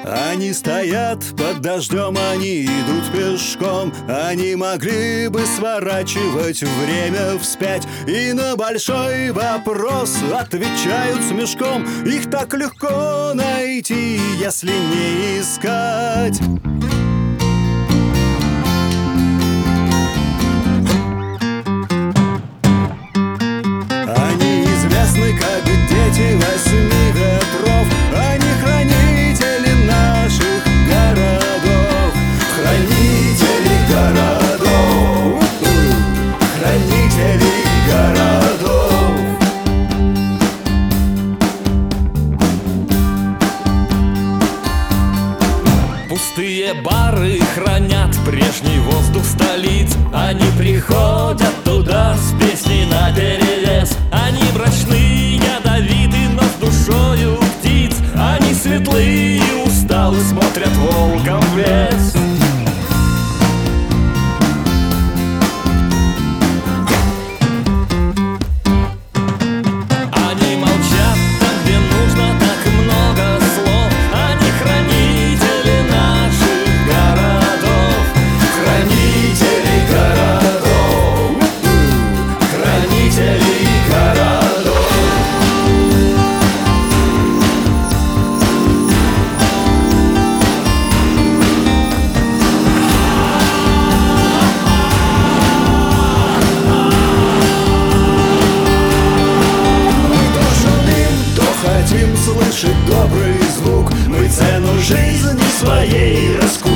Они стоят под дождем, они идут пешком. Они могли бы сворачивать время вспять и на большой вопрос отвечают с мешком. Их так легко найти, если не искать. Они известны как дети 8 ветров. Они хранители наших городов. Хранители городов. Хранители городов. Пустые бары хранят прежний воздух столиц. Они приходят туда с песней наперевес. Они мрачны, ядовиты, но с душою птиц. Они светлые и усталы, смотрят волком в лес. Они молчат там, где нужно так много слов. Они хранители наших городов. Хранители городов. Хранители городов. Хотим слышать добрый звук. Мы цену жизни своей раскусим.